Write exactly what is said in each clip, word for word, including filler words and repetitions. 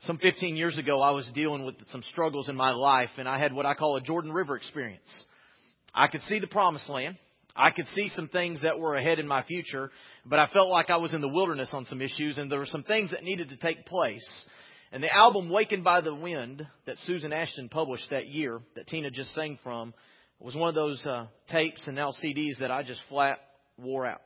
Some fifteen years ago, I was dealing with some struggles in my life, and I had what I call a Jordan River experience. I could see the promised land. I could see some things that were ahead in my future, but I felt like I was in the wilderness on some issues, and there were some things that needed to take place. And the album Wakened by the Wind that Susan Ashton published that year, that Tina just sang from, was one of those uh, tapes and now C Ds that I just flat wore out.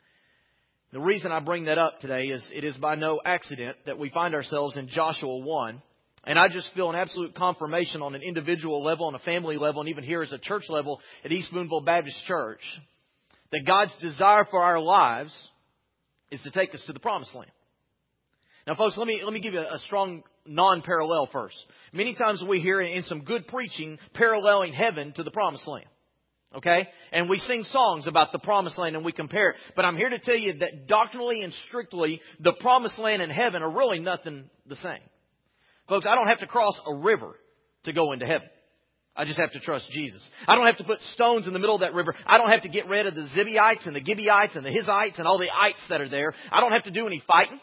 The reason I bring that up today is it is by no accident that we find ourselves in Joshua one. And I just feel an absolute confirmation on an individual level, on a family level, and even here as a church level at East Boonville Baptist Church, that God's desire for our lives is to take us to the promised land. Now, folks, let me let me give you a strong non-parallel first. Many times we hear in some good preaching paralleling heaven to the promised land. Okay? And we sing songs about the promised land and we compare it. But I'm here to tell you that doctrinally and strictly, the promised land and heaven are really nothing the same. Folks, I don't have to cross a river to go into heaven. I just have to trust Jesus. I don't have to put stones in the middle of that river. I don't have to get rid of the Zebeites and the Gibeonites and the Hizites and all the ites that are there. I don't have to do any fighting.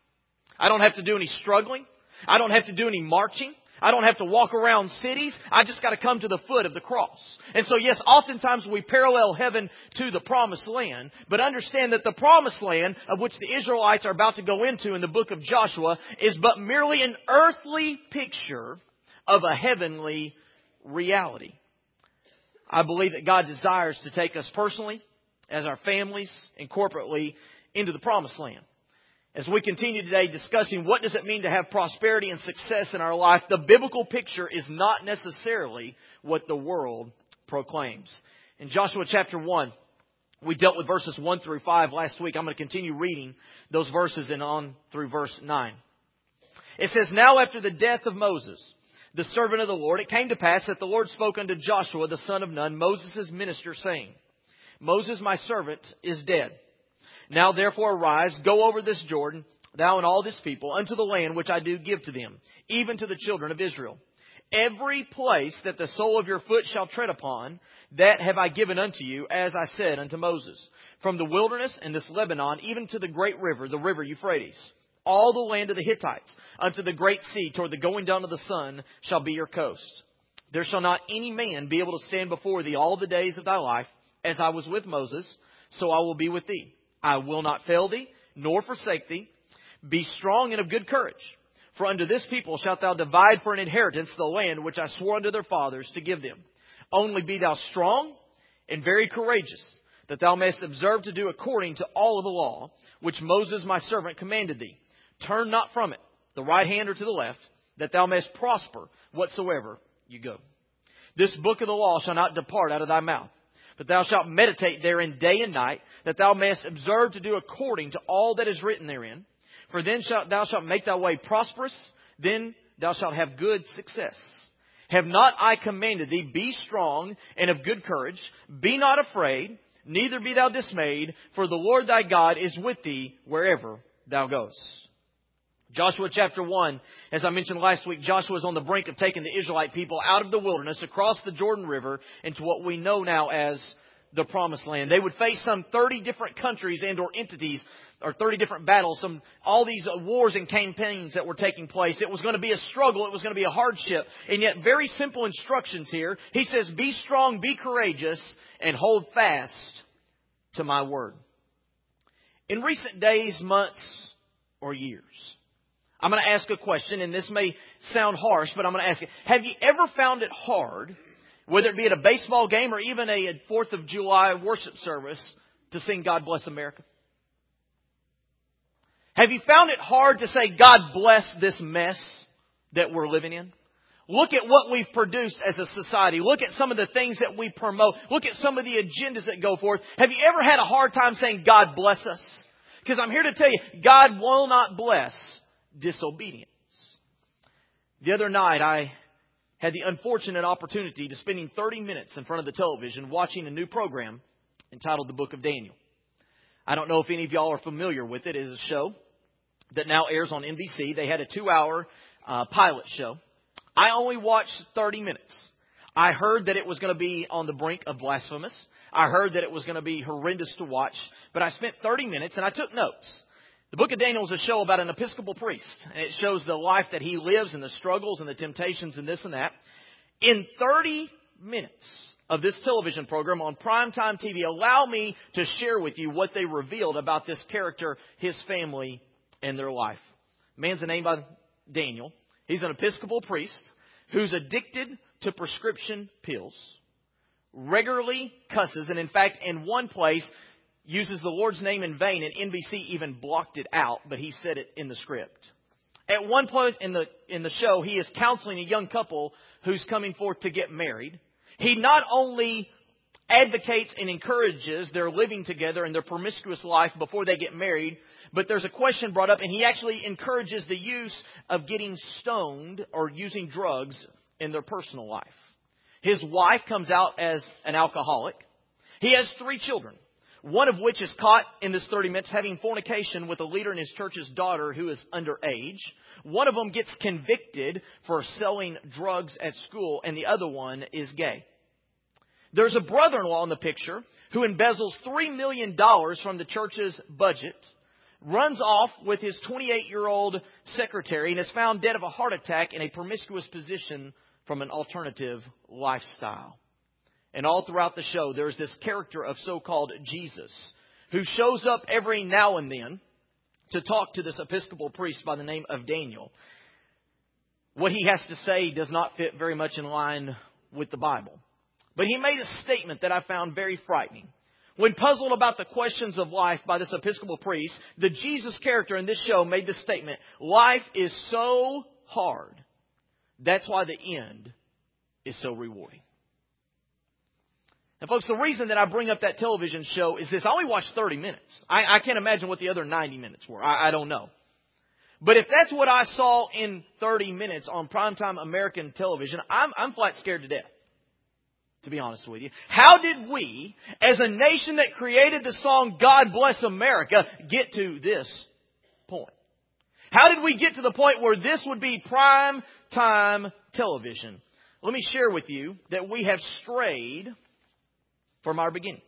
I don't have to do any struggling. I don't have to do any marching. I don't have to walk around cities. I just got to come to the foot of the cross. And so, yes, oftentimes we parallel heaven to the promised land. But understand that the promised land, of which the Israelites are about to go into in the book of Joshua, is but merely an earthly picture of a heavenly reality. I believe that God desires to take us personally, as our families, and corporately into the promised land. As we continue today discussing what does it mean to have prosperity and success in our life, the biblical picture is not necessarily what the world proclaims. In Joshua chapter one, we dealt with verses one through five last week. I'm going to continue reading those verses and on through verse nine. It says, "Now after the death of Moses, the servant of the Lord, it came to pass that the Lord spoke unto Joshua, the son of Nun, Moses' minister, saying, Moses, my servant, is dead. Now therefore arise, go over this Jordan, thou and all this people, unto the land which I do give to them, even to the children of Israel. Every place that the sole of your foot shall tread upon, that have I given unto you, as I said unto Moses. From the wilderness and this Lebanon, even to the great river, the river Euphrates. All the land of the Hittites, unto the great sea, toward the going down of the sun, shall be your coast. There shall not any man be able to stand before thee all the days of thy life, as I was with Moses, so I will be with thee. I will not fail thee, nor forsake thee. Be strong and of good courage. For unto this people shalt thou divide for an inheritance the land which I swore unto their fathers to give them. Only be thou strong and very courageous, that thou mayest observe to do according to all of the law, which Moses my servant commanded thee. Turn not from it, the right hand or to the left, that thou mayest prosper whatsoever you go. This book of the law shall not depart out of thy mouth, but thou shalt meditate therein day and night, that thou mayest observe to do according to all that is written therein. For then shalt thou shalt make thy way prosperous, then thou shalt have good success. Have not I commanded thee, be strong and of good courage, be not afraid, neither be thou dismayed, for the Lord thy God is with thee wherever thou goest." Joshua chapter one, as I mentioned last week, Joshua is on the brink of taking the Israelite people out of the wilderness, across the Jordan River, into what we know now as the Promised Land. They would face some thirty different countries and or entities, or thirty different battles, some all these wars and campaigns that were taking place. It was going to be a struggle. It was going to be a hardship. And yet very simple instructions here. He says, be strong, be courageous, and hold fast to my word. In recent days, months, or years, I'm going to ask a question, and this may sound harsh, but I'm going to ask it. Have you ever found it hard, whether it be at a baseball game or even a fourth of July worship service, to sing God Bless America? Have you found it hard to say, God bless this mess that we're living in? Look at what we've produced as a society. Look at some of the things that we promote. Look at some of the agendas that go forth. Have you ever had a hard time saying, God bless us? Because I'm here to tell you, God will not bless disobedience. The other night, I had the unfortunate opportunity to spending thirty minutes in front of the television watching a new program entitled The Book of Daniel. I don't know if any of y'all are familiar with it. It is a show that now airs on N B C. They had a two-hour uh, pilot show. I only watched thirty minutes. I heard that it was going to be on the brink of blasphemous. I heard that it was going to be horrendous to watch. But I spent thirty minutes and I took notes. The book of Daniel is a show about an Episcopal priest. And it shows the life that he lives and the struggles and the temptations and this and that. In thirty minutes of this television program on primetime T V, allow me to share with you what they revealed about this character, his family, and their life. Man's a name by Daniel. He's an Episcopal priest who's addicted to prescription pills, regularly cusses, and in fact, in one place, uses the Lord's name in vain, and N B C even blocked it out, but he said it in the script. At one place in the in the show, he is counseling a young couple who's coming forth to get married. He not only advocates and encourages their living together and their promiscuous life before they get married, but there's a question brought up, and he actually encourages the use of getting stoned or using drugs in their personal life. His wife comes out as an alcoholic. He has three children, one of which is caught in this thirty minutes having fornication with a leader in his church's daughter who is underage. One of them gets convicted for selling drugs at school, and the other one is gay. There's a brother-in-law in the picture who embezzles three million dollars from the church's budget, runs off with his twenty-eight-year-old secretary, and is found dead of a heart attack in a promiscuous position from an alternative lifestyle. And all throughout the show, there's this character of so-called Jesus who shows up every now and then to talk to this Episcopal priest by the name of Daniel. What he has to say does not fit very much in line with the Bible. But he made a statement that I found very frightening. When puzzled about the questions of life by this Episcopal priest, the Jesus character in this show made this statement: life is so hard. That's why the end is so rewarding. And folks, the reason that I bring up that television show is this. I only watched thirty minutes. I, I can't imagine what the other ninety minutes were. I, I don't know. But if that's what I saw in thirty minutes on primetime American television, I'm, I'm flat scared to death, to be honest with you. How did we, as a nation that created the song God Bless America, get to this point? How did we get to the point where this would be prime time television? Let me share with you that we have strayed from our beginnings.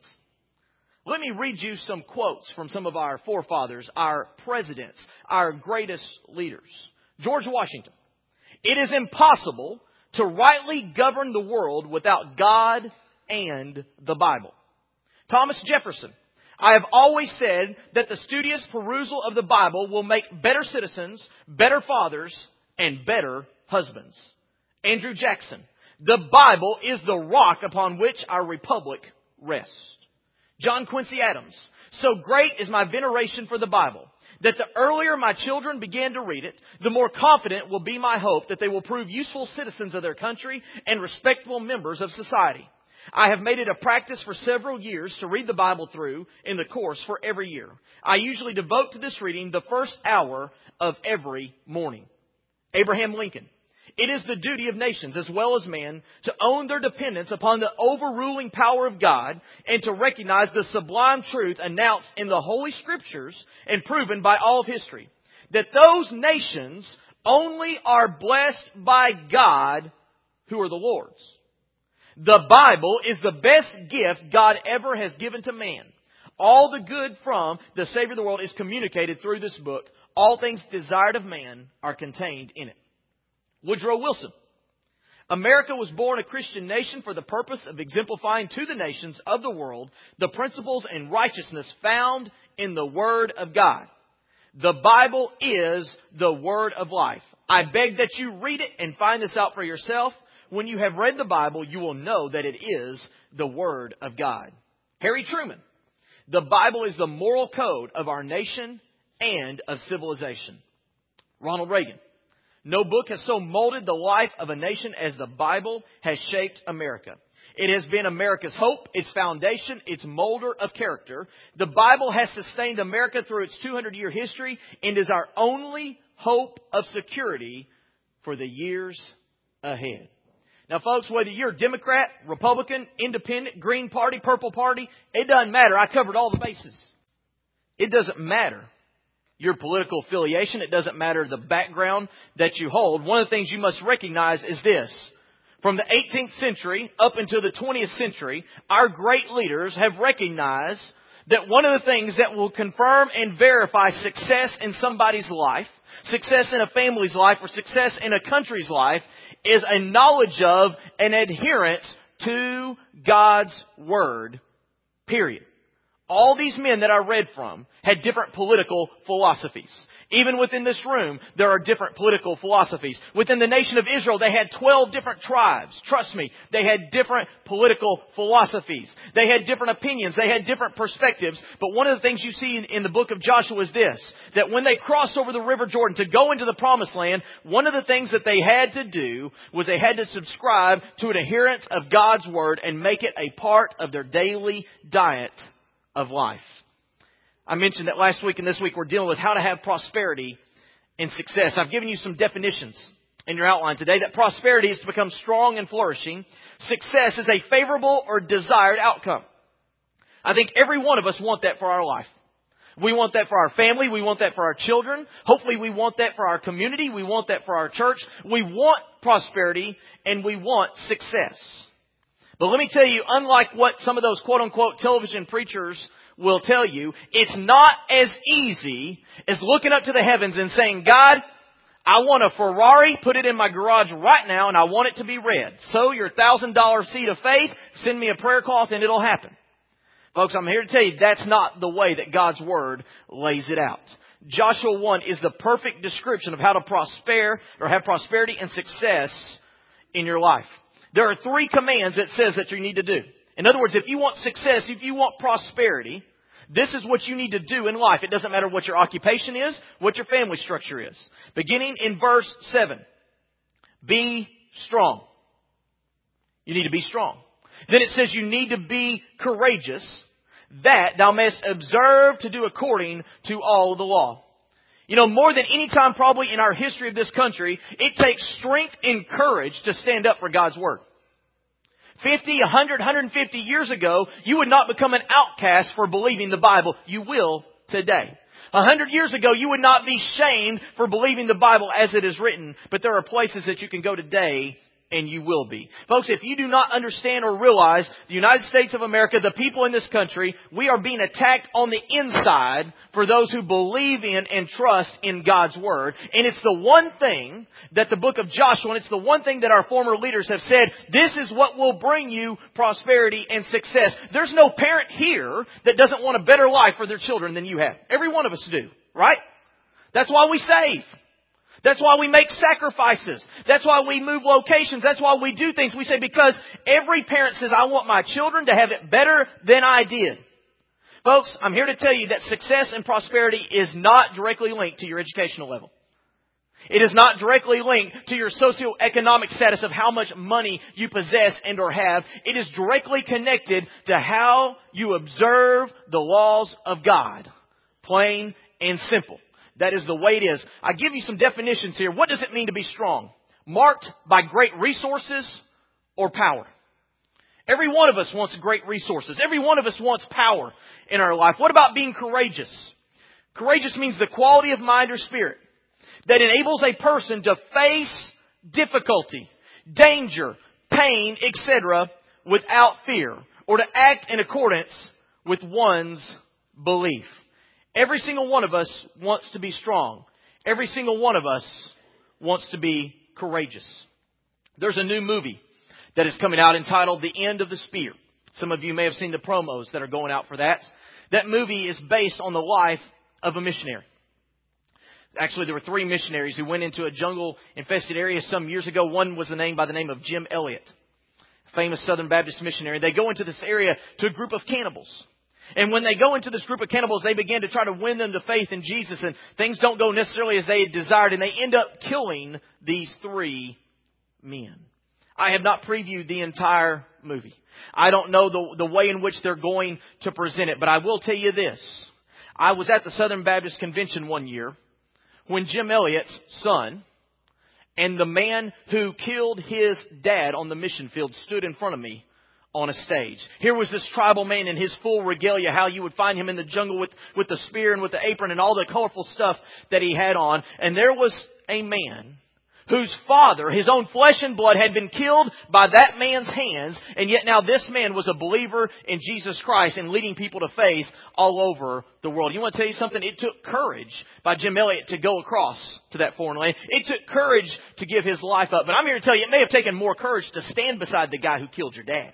Let me read you some quotes from some of our forefathers, our presidents, our greatest leaders. George Washington: "It is impossible to rightly govern the world without God and the Bible." Thomas Jefferson: "I have always said that the studious perusal of the Bible will make better citizens, better fathers, and better husbands." Andrew Jackson: "The Bible is the rock upon which our republic rests." John Quincy Adams: "So great is my veneration for the Bible, that the earlier my children begin to read it, the more confident will be my hope that they will prove useful citizens of their country and respectable members of society. I have made it a practice for several years to read the Bible through in the course for every year. I usually devote to this reading the first hour of every morning." Abraham Lincoln: "It is the duty of nations as well as men to own their dependence upon the overruling power of God and to recognize the sublime truth announced in the Holy Scriptures and proven by all of history, that those nations only are blessed by God who are the Lord's. The Bible is the best gift God ever has given to man. All the good from the Savior of the world is communicated through this book. All things desired of man are contained in it." Woodrow Wilson: "America was born a Christian nation for the purpose of exemplifying to the nations of the world the principles and righteousness found in the Word of God. The Bible is the Word of life. I beg that you read it and find this out for yourself. When you have read the Bible, you will know that it is the Word of God." Harry Truman: "The Bible is the moral code of our nation and of civilization." Ronald Reagan: "No book has so molded the life of a nation as the Bible has shaped America. It has been America's hope, its foundation, its molder of character. The Bible has sustained America through its two hundred year history and is our only hope of security for the years ahead." Now, folks, whether you're Democrat, Republican, Independent, Green Party, Purple Party, it doesn't matter. I covered all the bases. It doesn't matter your political affiliation. It doesn't matter the background that you hold. One of the things you must recognize is this. From the eighteenth century up into the twentieth century, our great leaders have recognized that one of the things that will confirm and verify success in somebody's life, success in a family's life, or success in a country's life is a knowledge of and adherence to God's Word, period. All these men that I read from had different political philosophies. Even within this room, there are different political philosophies. Within the nation of Israel, they had twelve different tribes. Trust me, they had different political philosophies. They had different opinions. They had different perspectives. But one of the things you see in, in the book of Joshua is this, that when they crossed over the River Jordan to go into the Promised Land, one of the things that they had to do was they had to subscribe to an adherence of God's Word and make it a part of their daily diet of life. I mentioned that last week and this week we're dealing with how to have prosperity and success. I've given you some definitions in your outline today. That prosperity is to become strong and flourishing. Success is a favorable or desired outcome. I think every one of us want that for our life. We want that for our family. We want that for our children. Hopefully we want that for our community. We want that for our church. We want prosperity and we want success. But let me tell you, unlike what some of those quote-unquote television preachers will tell you, it's not as easy as looking up to the heavens and saying, God, I want a Ferrari, put it in my garage right now, and I want it to be red. So your one thousand dollars seed of faith, send me a prayer cloth and it'll happen. Folks, I'm here to tell you that's not the way that God's Word lays it out. Joshua one is the perfect description of how to prosper or have prosperity and success in your life. There are three commands it says that you need to do. In other words, if you want success, if you want prosperity, this is what you need to do in life. It doesn't matter what your occupation is, what your family structure is. Beginning in verse seven. Be strong. You need to be strong. Then it says you need to be courageous, that thou mayest observe to do according to all the law. You know, more than any time probably in our history of this country, it takes strength and courage to stand up for God's Word. fifty, one hundred, one hundred fifty years ago, you would not become an outcast for believing the Bible. You will today. A hundred years ago, you would not be shamed for believing the Bible as it is written. But there are places that you can go today and you will be. Folks, if you do not understand or realize the United States of America, the people in this country, we are being attacked on the inside for those who believe in and trust in God's Word. And it's the one thing that the book of Joshua, and it's the one thing that our former leaders have said, this is what will bring you prosperity and success. There's no parent here that doesn't want a better life for their children than you have. Every one of us do, right? That's why we save. That's why we make sacrifices. That's why we move locations. That's why we do things. We say because every parent says, I want my children to have it better than I did. Folks, I'm here to tell you that success and prosperity is not directly linked to your educational level. It is not directly linked to your socioeconomic status of how much money you possess and or have. It is directly connected to how you observe the laws of God. Plain and simple. That is the way it is. I give you some definitions here. What does it mean to be strong? Marked by great resources or power. Every one of us wants great resources. Every one of us wants power in our life. What about being courageous? Courageous means the quality of mind or spirit that enables a person to face difficulty, danger, pain, et cetera without fear, or to act in accordance with one's belief. Every single one of us wants to be strong. Every single one of us wants to be courageous. There's a new movie that is coming out entitled The End of the Spear. Some of you may have seen the promos that are going out for that. That movie is based on the life of a missionary. Actually, there were three missionaries who went into a jungle-infested area some years ago. One was the name by the name of Jim Elliot, famous Southern Baptist missionary. They go into this area to a group of cannibals. And when they go into this group of cannibals, they begin to try to win them to faith in Jesus. And things don't go necessarily as they had desired. And they end up killing these three men. I have not previewed the entire movie. I don't know the, the way in which they're going to present it. But I will tell you this. I was at the Southern Baptist Convention one year when Jim Elliot's son and the man who killed his dad on the mission field stood in front of me on a stage. Here was this tribal man in his full regalia, how you would find him in the jungle with, with the spear and with the apron and all the colorful stuff that he had on. And there was a man whose father, his own flesh and blood, had been killed by that man's hands, and yet now this man was a believer in Jesus Christ and leading people to faith all over the world. You want to tell you something? It took courage by Jim Elliot to go across to that foreign land. It took courage to give his life up. But I'm here to tell you, it may have taken more courage to stand beside the guy who killed your dad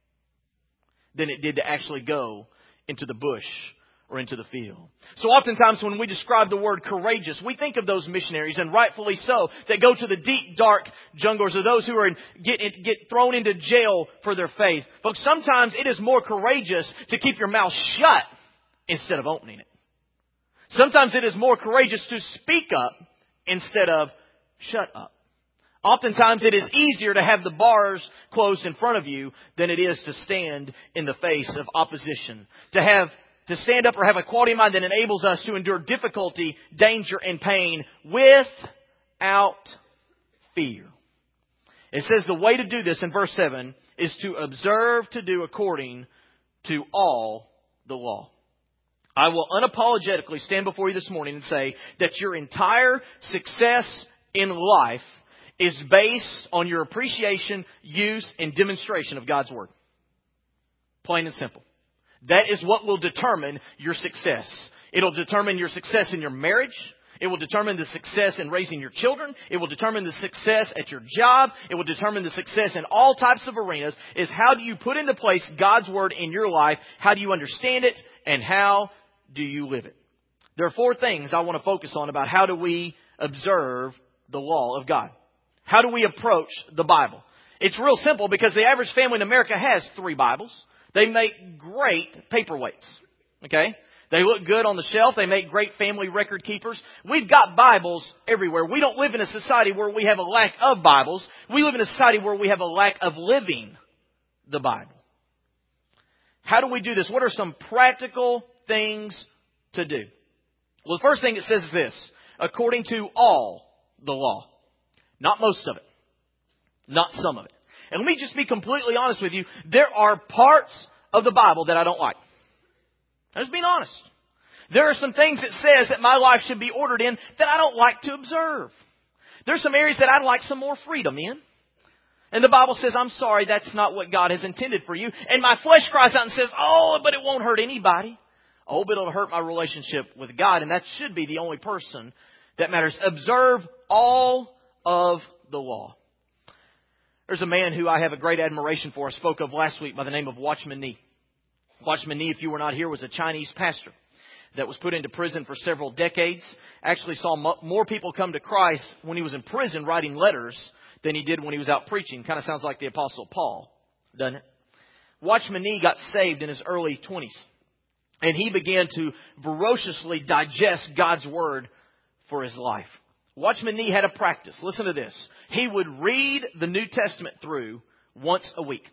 than it did to actually go into the bush or into the field. So oftentimes when we describe the word courageous, we think of those missionaries, and rightfully so, that go to the deep, dark jungles, or those who are in, get, get thrown into jail for their faith. Folks, sometimes it is more courageous to keep your mouth shut instead of opening it. Sometimes it is more courageous to speak up instead of shut up. Oftentimes it is easier to have the bars closed in front of you than it is to stand in the face of opposition. To have To stand up or have a quality of mind that enables us to endure difficulty, danger, and pain without fear. It says the way to do this in verse seven is to observe to do according to all the law. I will unapologetically stand before you this morning and say that your entire success in life is based on your appreciation, use, and demonstration of God's Word. Plain and simple. That is what will determine your success. It'll determine your success in your marriage. It will determine the success in raising your children. It will determine the success at your job. It will determine the success in all types of arenas. Is how do you put into place God's Word in your life? How do you understand it? And how do you live it? There are four things I want to focus on about how do we observe the law of God. How do we approach the Bible? It's real simple because the average family in America has three Bibles. They make great paperweights. Okay? They look good on the shelf. They make great family record keepers. We've got Bibles everywhere. We don't live in a society where we have a lack of Bibles. We live in a society where we have a lack of living the Bible. How do we do this? What are some practical things to do? Well, the first thing it says is this. According to all the law. Not most of it. Not some of it. And let me just be completely honest with you. There are parts of the Bible that I don't like. I'm just being honest. There are some things it says that my life should be ordered in that I don't like to observe. There's some areas that I'd like some more freedom in. And the Bible says, I'm sorry, that's not what God has intended for you. And my flesh cries out and says, oh, but it won't hurt anybody. Oh, but it'll hurt my relationship with God. And that should be the only person that matters. Observe all of the law. There's a man who I have a great admiration for. I spoke of last week by the name of Watchman Nee. Watchman Nee, if you were not here, was a Chinese pastor that was put into prison for several decades. Actually saw more people come to Christ when he was in prison writing letters than he did when he was out preaching. Kind of sounds like the Apostle Paul, doesn't it? Watchman Nee got saved in his early twenties. And he began to ferociously digest God's Word for his life. Watchman Nee had a practice. Listen to this. He would read the New Testament through once a week.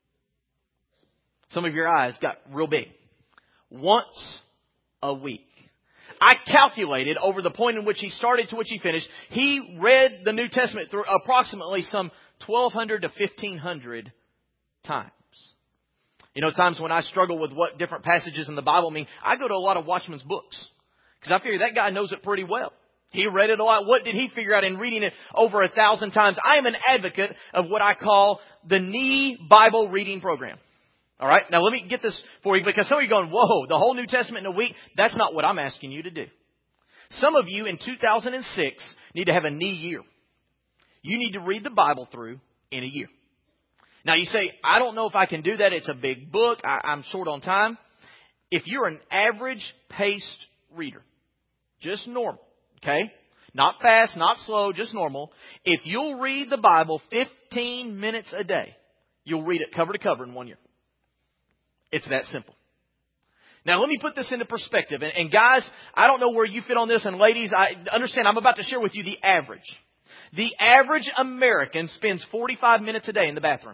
Some of your eyes got real big. Once a week. I calculated over the point in which he started to which he finished, he read the New Testament through approximately some twelve hundred to fifteen hundred times. You know, times when I struggle with what different passages in the Bible mean, I go to a lot of Watchman's books. Because I figure that guy knows it pretty well. He read it a lot. What did he figure out in reading it over a thousand times? I am an advocate of what I call the Nee Bible reading program. All right. Now let me get this for you because some of you are going, whoa, the whole New Testament in a week. That's not what I'm asking you to do. Some of you in two thousand six need to have a Nee year. You need to read the Bible through in a year. Now you say, I don't know if I can do that. It's a big book. I, I'm short on time. If you're an average paced reader, just normal. Okay? Not fast, not slow, just normal. If you'll read the Bible fifteen minutes a day, you'll read it cover to cover in one year. It's that simple. Now, let me put this into perspective. And, and guys, I don't know where you fit on this. And ladies, I understand I'm about to share with you the average. The average American spends forty-five minutes a day in the bathroom.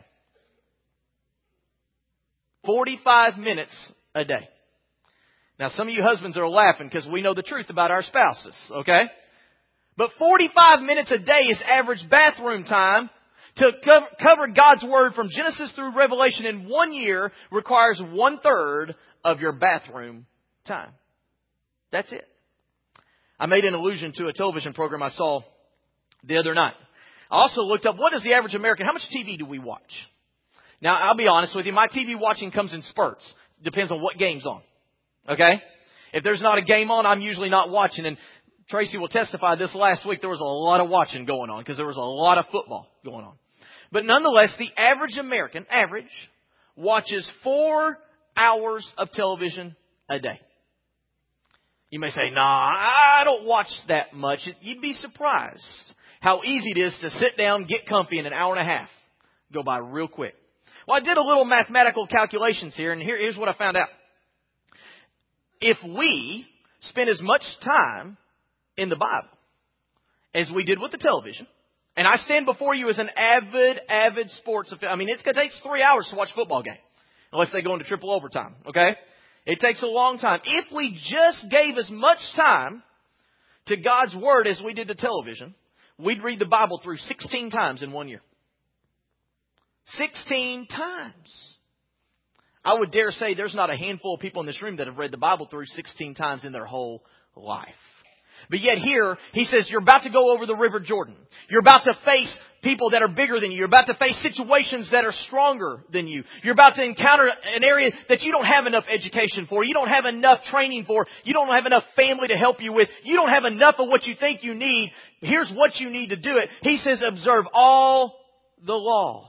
forty-five minutes a day. Now, some of you husbands are laughing because we know the truth about our spouses, okay? But forty-five minutes a day is average bathroom time. To cover, cover God's Word from Genesis through Revelation in one year requires one-third of your bathroom time. That's it. I made an allusion to a television program I saw the other night. I also looked up, what is the average American, how much T V do we watch? Now, I'll be honest with you, my T V watching comes in spurts. Depends on what game's on. Okay? If there's not a game on, I'm usually not watching. And Tracy will testify this last week there was a lot of watching going on because there was a lot of football going on. But nonetheless, the average American, average, watches four hours of television a day. You may say, nah, I don't watch that much. You'd be surprised how easy it is to sit down, get comfy, in an hour and a half go by real quick. Well, I did a little mathematical calculations here, and here, here's what I found out. If we spend as much time in the Bible as we did with the television, and I stand before you as an avid, avid sports fan. I mean, it's, it takes three hours to watch a football game, unless they go into triple overtime, okay? It takes a long time. If we just gave as much time to God's Word as we did to television, we'd read the Bible through sixteen times in one year. sixteen times. I would dare say there's not a handful of people in this room that have read the Bible through sixteen times in their whole life. But yet here, he says, you're about to go over the River Jordan. You're about to face people that are bigger than you. You're about to face situations that are stronger than you. You're about to encounter an area that you don't have enough education for. You don't have enough training for. You don't have enough family to help you with. You don't have enough of what you think you need. Here's what you need to do it. He says, observe all the law.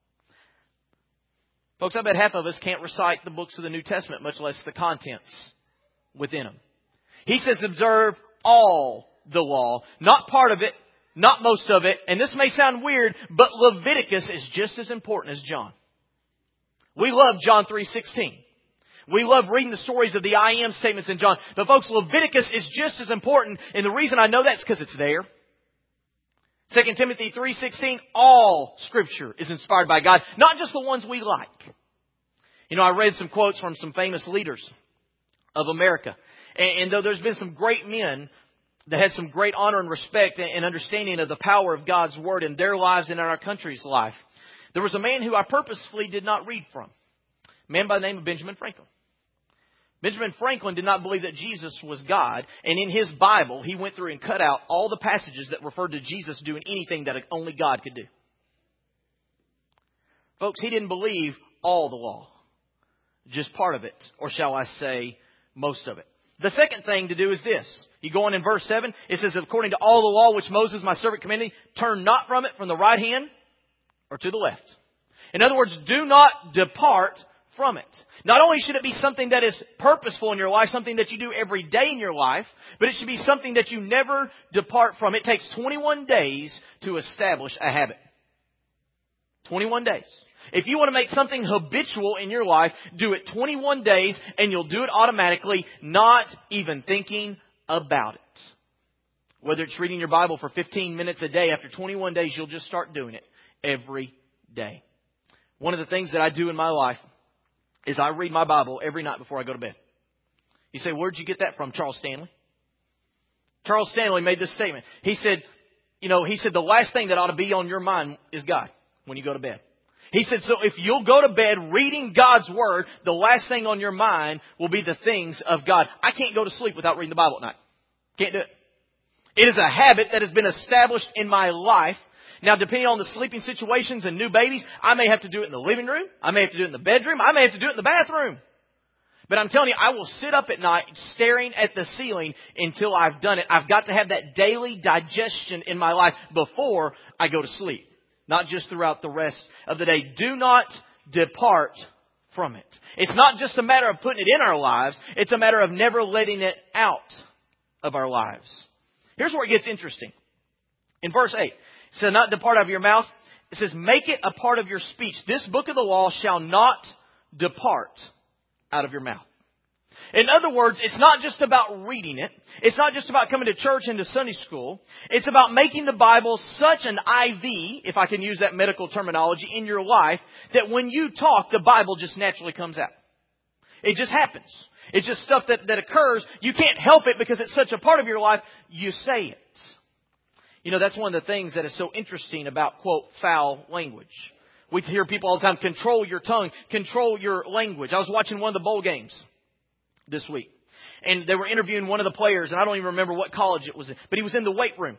Folks, I bet half of us can't recite the books of the New Testament, much less the contents within them. He says, observe all the law, not part of it, not most of it. And this may sound weird, but Leviticus is just as important as John. We love John three sixteen. We love reading the stories of the I am statements in John. But folks, Leviticus is just as important. And the reason I know that is because it's there. Second Timothy three sixteen, all Scripture is inspired by God, not just the ones we like. You know, I read some quotes from some famous leaders of America. And, and though there's been some great men that had some great honor and respect and understanding of the power of God's Word in their lives and in our country's life, there was a man who I purposefully did not read from. A man by the name of Benjamin Franklin. Benjamin Franklin did not believe that Jesus was God. And in his Bible, he went through and cut out all the passages that referred to Jesus doing anything that only God could do. Folks, he didn't believe all the law. Just part of it. Or shall I say, most of it. The second thing to do is this. You go on in verse seven. It says, according to all the law which Moses my servant commanded, turn not from it from the right hand or to the left. In other words, do not depart from it. Not only should it be something that is purposeful in your life, something that you do every day in your life, but it should be something that you never depart from. It takes twenty-one days to establish a habit. twenty-one days. If you want to make something habitual in your life, do it twenty-one days and you'll do it automatically, not even thinking about it. Whether it's reading your Bible for fifteen minutes a day, after twenty-one days, you'll just start doing it every day. One of the things that I do in my life is I read my Bible every night before I go to bed. You say, where'd you get that from, Charles Stanley? Charles Stanley made this statement. He said, you know, he said the last thing that ought to be on your mind is God when you go to bed. He said, so if you'll go to bed reading God's Word, the last thing on your mind will be the things of God. I can't go to sleep without reading the Bible at night. Can't do it. It is a habit that has been established in my life. Now, depending on the sleeping situations and new babies, I may have to do it in the living room. I may have to do it in the bedroom. I may have to do it in the bathroom. But I'm telling you, I will sit up at night staring at the ceiling until I've done it. I've got to have that daily digestion in my life before I go to sleep. Not just throughout the rest of the day. Do not depart from it. It's not just a matter of putting it in our lives. It's a matter of never letting it out of our lives. Here's where it gets interesting. In verse eight, it says, not depart out of your mouth. It says, make it a part of your speech. This book of the law shall not depart out of your mouth. In other words, it's not just about reading it. It's not just about coming to church and to Sunday school. It's about making the Bible such an I V, if I can use that medical terminology, in your life, that when you talk, the Bible just naturally comes out. It just happens. It's just stuff that, that occurs. You can't help it because it's such a part of your life. You say it. You know, that's one of the things that is so interesting about, quote, foul language. We hear people all the time, control your tongue, control your language. I was watching one of the bowl games this week. And they were interviewing one of the players, and I don't even remember what college it was in, but he was in the weight room.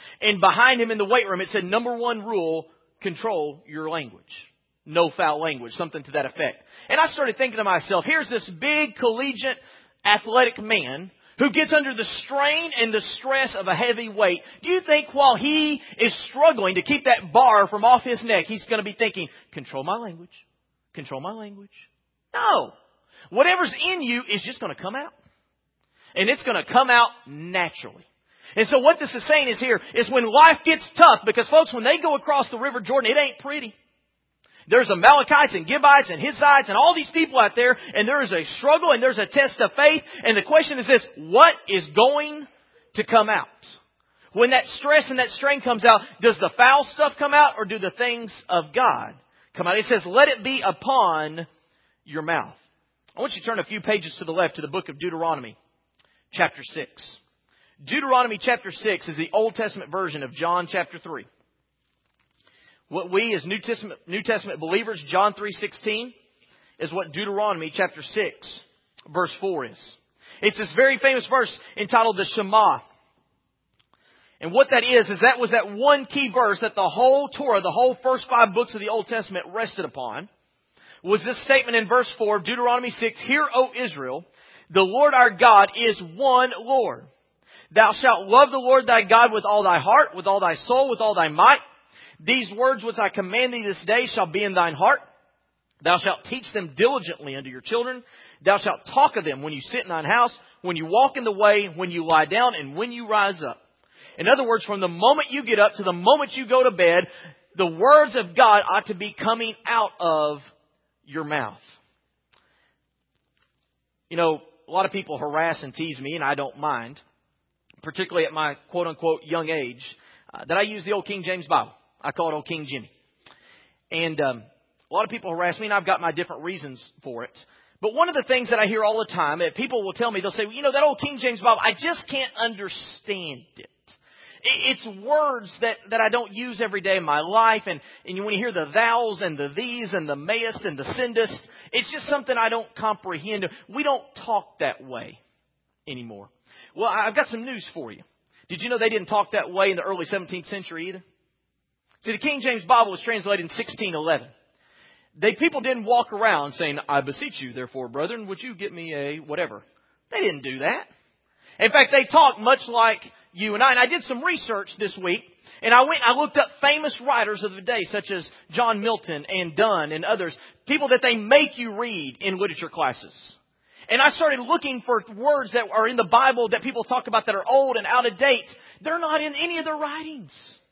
And behind him in the weight room, it said, number one rule, control your language. No foul language, something to that effect. And I started thinking to myself, here's this big collegiate athletic man who gets under the strain and the stress of a heavy weight. Do you think while he is struggling to keep that bar from off his neck, he's going to be thinking, control my language, control my language? No. Whatever's in you is just going to come out. And it's going to come out naturally. And so what this is saying is here is when life gets tough, because folks, when they go across the River Jordan, it ain't pretty. There's Amalekites and Gibeonites and Hittites and all these people out there, and there is a struggle and there's a test of faith. And the question is this, what is going to come out? When that stress and that strain comes out, does the foul stuff come out or do the things of God come out? It says, let it be upon your mouth. I want you to turn a few pages to the left to the book of Deuteronomy, chapter six. Deuteronomy chapter six is the Old Testament version of John chapter three. What we as New Testament, New Testament believers, John three sixteen, is what Deuteronomy chapter six, verse four is. It's this very famous verse entitled the Shema. And what that is, is that was that one key verse that the whole Torah, the whole first five books of the Old Testament rested upon, was this statement in verse four of Deuteronomy six, Hear, O Israel, the Lord our God is one Lord. Thou shalt love the Lord thy God with all thy heart, with all thy soul, with all thy might. These words which I command thee this day shall be in thine heart. Thou shalt teach them diligently unto your children. Thou shalt talk of them when you sit in thine house, when you walk in the way, when you lie down, and when you rise up. In other words, from the moment you get up to the moment you go to bed, the words of God ought to be coming out of your mouth. You know, a lot of people harass and tease me, and I don't mind, particularly at my quote-unquote young age, uh, that I use the old King James Bible. I call it Old King Jimmy. And um, a lot of people harass me, and I've got my different reasons for it. But one of the things that I hear all the time, that people will tell me, they'll say, well, you know, that old King James Bible, I just can't understand it. It's words that, that I don't use every day in my life. And, and when you hear the thous and the these and the mayest and the sendest, it's just something I don't comprehend. We don't talk that way anymore. Well, I've got some news for you. Did you know they didn't talk that way in the early seventeenth century either? See, the King James Bible was translated in sixteen eleven. They, people didn't walk around saying, I beseech you, therefore, brethren, would you get me a whatever. They didn't do that. In fact, they talked much like you and I. And I did some research this week, and I went and I looked up famous writers of the day, such as John Milton and Donne and others, people that they make you read in literature classes. And I started looking for words that are in the Bible that people talk about that are old and out of date. They're not in any of their writings.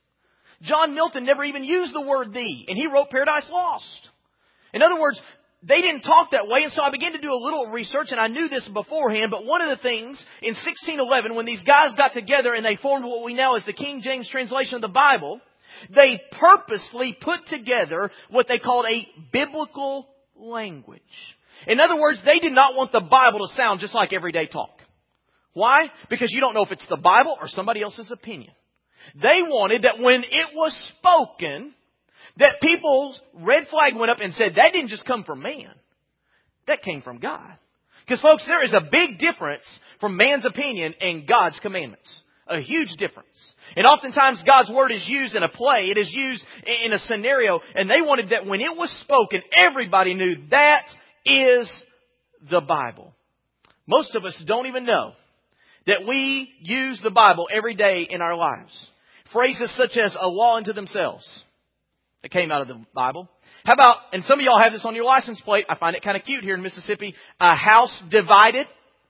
John Milton never even used the word thee, and he wrote Paradise Lost. In other words, they didn't talk that way, and so I began to do a little research, and I knew this beforehand, but one of the things in sixteen eleven, when these guys got together and they formed what we know as the King James translation of the Bible, they purposely put together what they called a biblical language. In other words, they did not want the Bible to sound just like everyday talk. Why? Because you don't know if it's the Bible or somebody else's opinion. They wanted that when it was spoken, that people's red flag went up and said, that didn't just come from man. That came from God. Because folks, there is a big difference from man's opinion and God's commandments. A huge difference. And oftentimes God's word is used in a play. It is used in a scenario. And they wanted that when it was spoken, everybody knew that is the Bible. Most of us don't even know that we use the Bible every day in our lives. Phrases such as a law unto themselves. That came out of the Bible. How about, and some of y'all have this on your license plate. I find it kind of cute here in Mississippi. A house divided.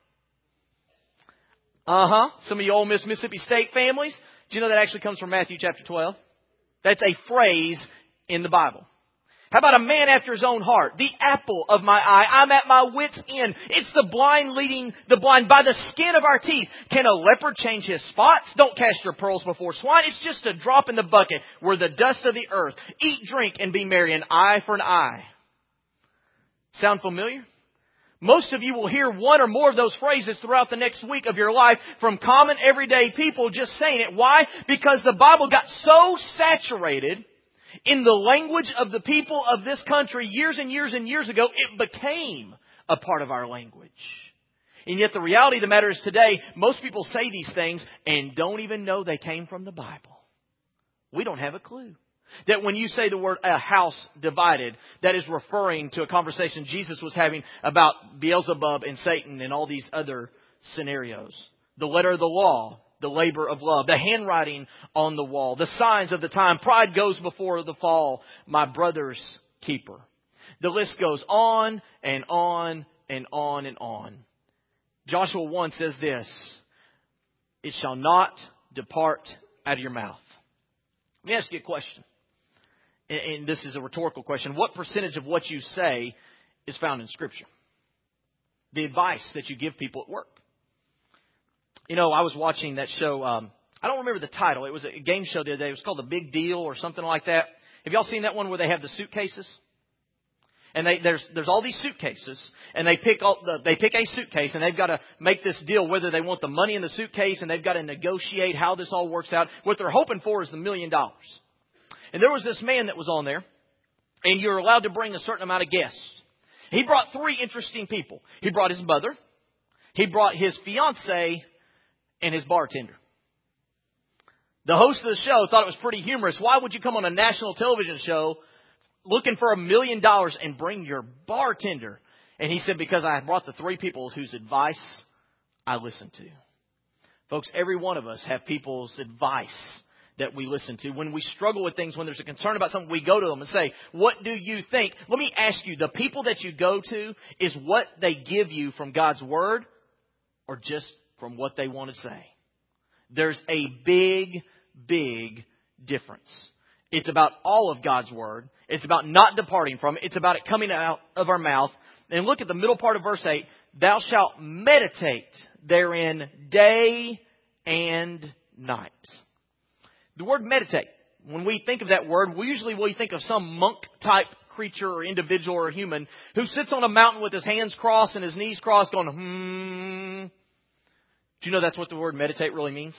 Uh-huh. Some of you Ole Miss Mississippi State families. Do you know that actually comes from Matthew chapter twelve? That's a phrase in the Bible. How about a man after his own heart? The apple of my eye. I'm at my wit's end. It's the blind leading the blind by the skin of our teeth. Can a leopard change his spots? Don't cast your pearls before swine. It's just a drop in the bucket. We're the dust of the earth. Eat, drink, and be merry. An eye for an eye. Sound familiar? Most of you will hear one or more of those phrases throughout the next week of your life from common everyday people just saying it. Why? Because the Bible got so saturated in the language of the people of this country years and years and years ago, it became a part of our language. And yet the reality of the matter is today, most people say these things and don't even know they came from the Bible. We don't have a clue. That when you say the word a house divided, that is referring to a conversation Jesus was having about Beelzebub and Satan and all these other scenarios. The letter of the law, the labor of love, the handwriting on the wall, the signs of the time. Pride goes before the fall, my brother's keeper. The list goes on and on and on and on. Joshua one says this, it shall not depart out of your mouth. Let me ask you a question. And this is a rhetorical question. What percentage of what you say is found in Scripture? The advice that you give people at work. You know, I was watching that show. Um, I don't remember the title. It was a game show the other day. It was called The Big Deal or something like that. Have y'all seen that one where they have the suitcases? And they, there's there's all these suitcases, and they pick all the, they pick a suitcase, and they've got to make this deal whether they want the money in the suitcase, and they've got to negotiate how this all works out. What they're hoping for is the million dollars. And there was this man that was on there, and you're allowed to bring a certain amount of guests. He brought three interesting people. He brought his mother, he brought his fiancée, and his bartender. The host of the show thought it was pretty humorous. Why would you come on a national television show looking for a million dollars and bring your bartender? And he said, because I brought the three people whose advice I listen to. Folks, every one of us have people's advice that we listen to. When we struggle with things, when there's a concern about something, we go to them and say, what do you think? Let me ask you, the people that you go to, is what they give you from God's Word or just from what they want to say? There's a big, big difference. It's about all of God's Word. It's about not departing from it. It's about it coming out of our mouth. And look at the middle part of verse eight. Thou shalt meditate therein day and night. The word meditate, when we think of that word, we usually we think of some monk-type creature or individual or human who sits on a mountain with his hands crossed and his knees crossed going, hmm. Do you know that's what the word meditate really means?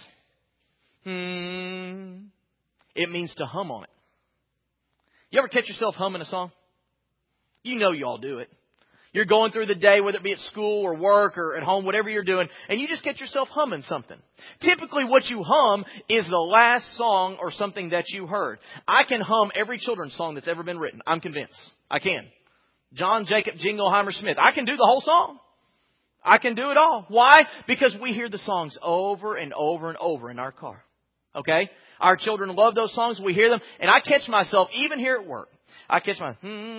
Hmm. It means to hum on it. You ever catch yourself humming a song? You know you all do it. You're going through the day, whether it be at school or work or at home, whatever you're doing, and you just get yourself humming something. Typically what you hum is the last song or something that you heard. I can hum every children's song that's ever been written. I'm convinced. I can. John Jacob Jingleheimer Smith. I can do the whole song. I can do it all. Why? Because we hear the songs over and over and over in our car. Okay? Our children love those songs. We hear them. And I catch myself, even here at work, I catch my...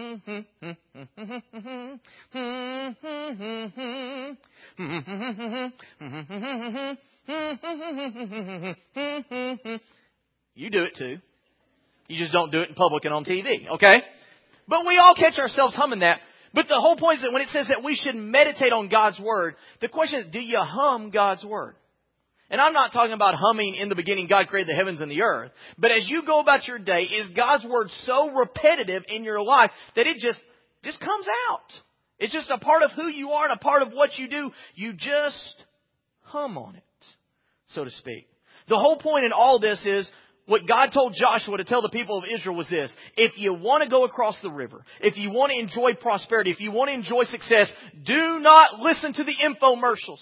You do it too. You just don't do it in public and on T V, okay? But we all catch ourselves humming that. But the whole point is that when it says that we should meditate on God's Word, the question is, do you hum God's Word? And I'm not talking about humming in the beginning, God created the heavens and the earth. But as you go about your day, is God's Word so repetitive in your life that it just, just comes out? It's just a part of who you are and a part of what you do. You just hum on it, so to speak. The whole point in all this is, what God told Joshua to tell the people of Israel was this: if you want to go across the river, if you want to enjoy prosperity, if you want to enjoy success, do not listen to the infomercials.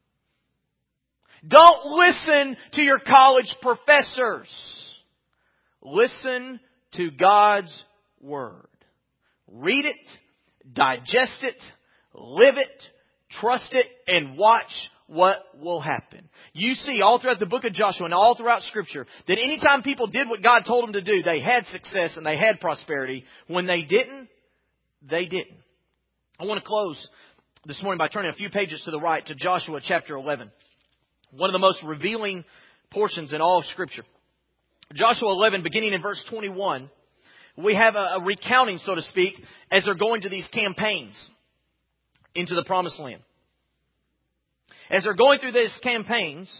Don't listen to your college professors. Listen to God's Word. Read it, digest it, live it, trust it, and watch what will happen. You see all throughout the book of Joshua and all throughout Scripture that anytime people did what God told them to do, they had success and they had prosperity. When they didn't, they didn't. I want to close this morning by turning a few pages to the right to Joshua chapter eleven. One of the most revealing portions in all of Scripture. Joshua eleven, beginning in verse twenty-one, we have a, a recounting, so to speak, as they're going to these campaigns into the Promised Land. As they're going through these campaigns,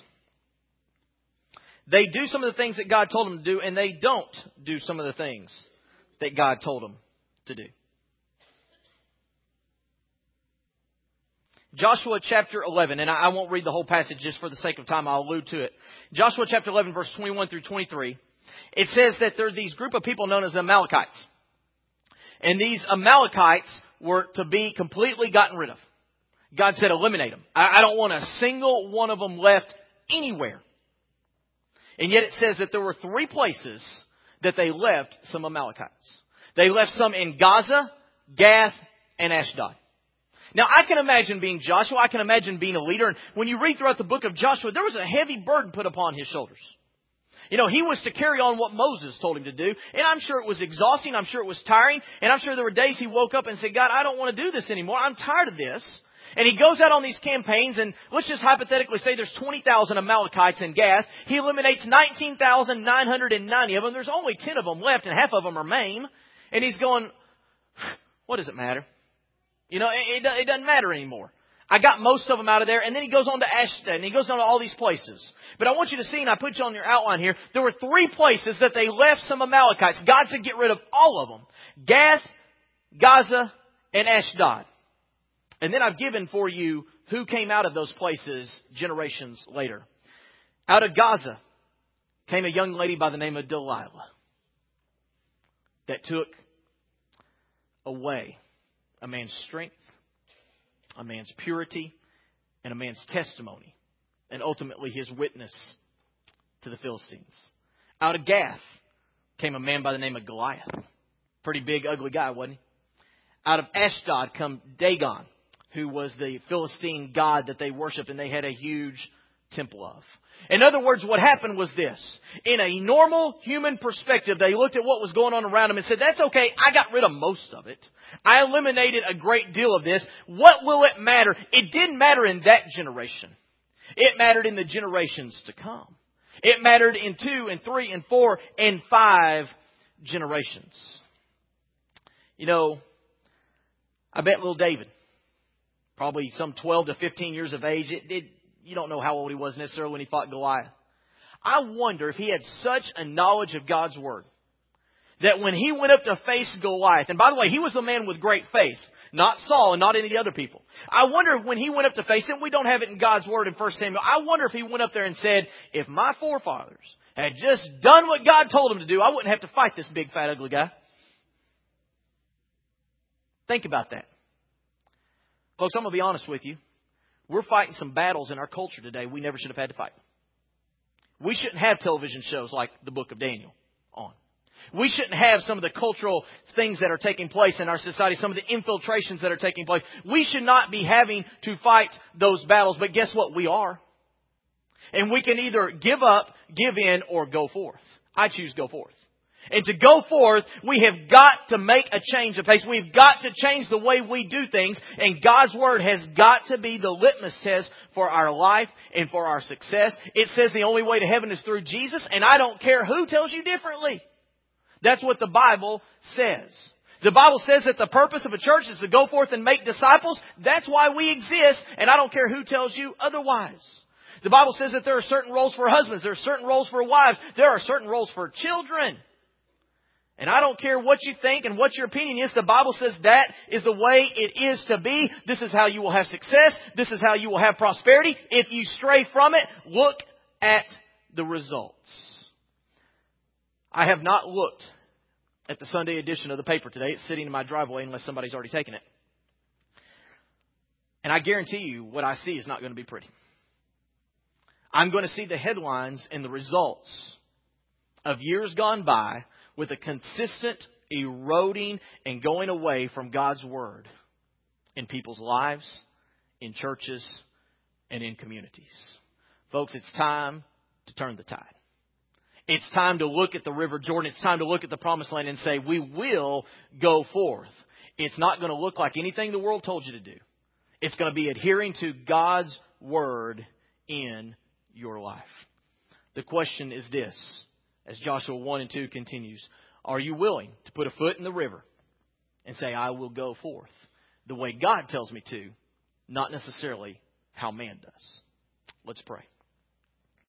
they do some of the things that God told them to do, and they don't do some of the things that God told them to do. Joshua chapter eleven, and I won't read the whole passage just for the sake of time. I'll allude to it. Joshua chapter eleven, verse twenty-one through twenty-three. It says that there are these group of people known as the Amalekites. And these Amalekites were to be completely gotten rid of. God said, eliminate them. I, I don't want a single one of them left anywhere. And yet it says that there were three places that they left some Amalekites. They left some in Gaza, Gath, and Ashdod. Now, I can imagine being Joshua. I can imagine being a leader. And when you read throughout the book of Joshua, there was a heavy burden put upon his shoulders. You know, he was to carry on what Moses told him to do. And I'm sure it was exhausting. I'm sure it was tiring. And I'm sure there were days he woke up and said, God, I don't want to do this anymore. I'm tired of this. And he goes out on these campaigns, and let's just hypothetically say there's twenty thousand Amalekites in Gath. He eliminates nineteen thousand nine hundred ninety of them. There's only ten of them left, and half of them are Maim. And he's going, what does it matter? You know, it, it doesn't matter anymore. I got most of them out of there. And then he goes on to Ashdod, and he goes on to all these places. But I want you to see, and I put you on your outline here, there were three places that they left some Amalekites. God said get rid of all of them. Gath, Gaza, and Ashdod. And then I've given for you who came out of those places generations later. Out of Gaza came a young lady by the name of Delilah that took away a man's strength, a man's purity, and a man's testimony, and ultimately his witness to the Philistines. Out of Gath came a man by the name of Goliath. Pretty big, ugly guy, wasn't he? Out of Ashdod come Dagon, who was the Philistine god that they worshipped and they had a huge temple of. In other words, what happened was this. In a normal human perspective, they looked at what was going on around them and said, that's okay, I got rid of most of it. I eliminated a great deal of this. What will it matter? It didn't matter in that generation. It mattered in the generations to come. It mattered in two and three and four and five generations. You know, I bet little David, probably some twelve to fifteen years of age. It, it, you don't know how old he was necessarily when he fought Goliath. I wonder if he had such a knowledge of God's Word that when he went up to face Goliath, and by the way, he was the man with great faith, not Saul and not any of the other people. I wonder if when he went up to face him, we don't have it in God's Word in First Samuel, I wonder if he went up there and said, if my forefathers had just done what God told them to do, I wouldn't have to fight this big, fat, ugly guy. Think about that. Folks, I'm going to be honest with you. We're fighting some battles in our culture today we never should have had to fight. We shouldn't have television shows like the Book of Daniel on. We shouldn't have some of the cultural things that are taking place in our society, some of the infiltrations that are taking place. We should not be having to fight those battles. But guess what? We are. And we can either give up, give in, or go forth. I choose go forth. And to go forth, we have got to make a change of pace. We've got to change the way we do things. And God's Word has got to be the litmus test for our life and for our success. It says the only way to heaven is through Jesus. And I don't care who tells you differently. That's what the Bible says. The Bible says that the purpose of a church is to go forth and make disciples. That's why we exist. And I don't care who tells you otherwise. The Bible says that there are certain roles for husbands. There are certain roles for wives. There are certain roles for children. And I don't care what you think and what your opinion is. The Bible says that is the way it is to be. This is how you will have success. This is how you will have prosperity. If you stray from it, look at the results. I have not looked at the Sunday edition of the paper today. It's sitting in my driveway unless somebody's already taken it. And I guarantee you what I see is not going to be pretty. I'm going to see the headlines and the results of years gone by with a consistent eroding and going away from God's Word in people's lives, in churches, and in communities. Folks, it's time to turn the tide. It's time to look at the River Jordan. It's time to look at the Promised Land and say, we will go forth. It's not going to look like anything the world told you to do. It's going to be adhering to God's Word in your life. The question is this. As Joshua one and two continues, are you willing to put a foot in the river and say, I will go forth the way God tells me to, not necessarily how man does? Let's pray.